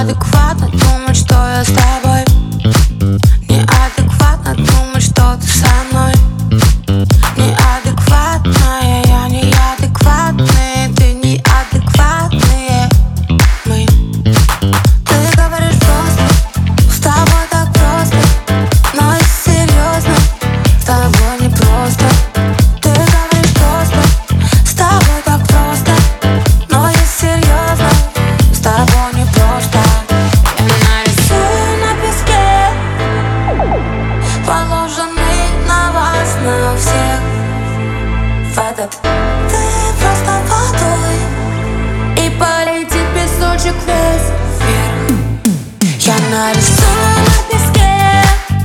Неадекватно думать, что я с тобой. Неадекватно думать, что ты со мной. Неадекватная, я неадекватный, ты неадекватные мы. Ты говоришь просто, с тобой так просто, но если серьезно, с тобой не просто. Ты говоришь просто, с тобой так просто, но если серьезно, с тобой не просто. Я нарисую на песке, положенный на вас, на всех, в этот ты просто водой, и полетит песочек весь вверх. Я нарисую на песке,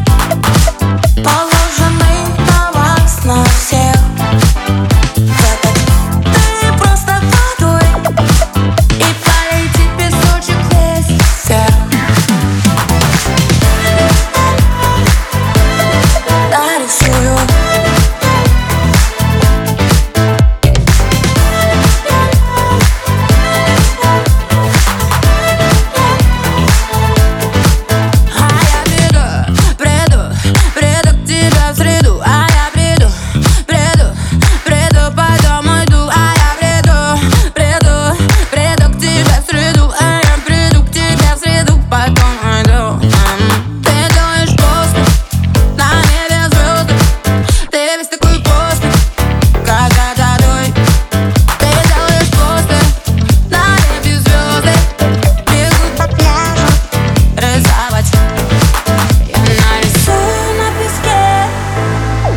положенный на вас, на всех, в этот ты просто водой, и полетит песочек весь вверх. Нарисую.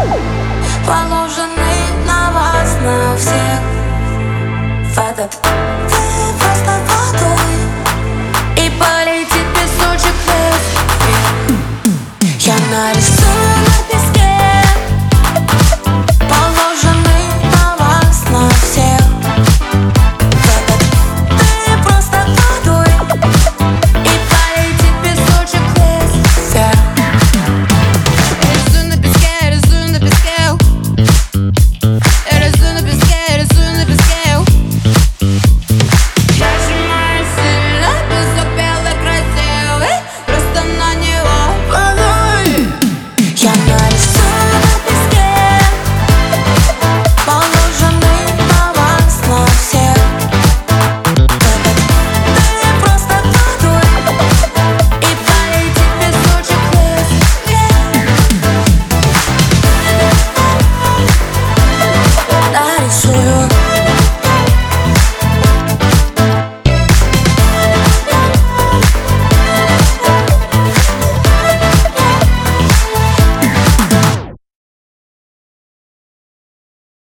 Положенный на вас, на всех, в этот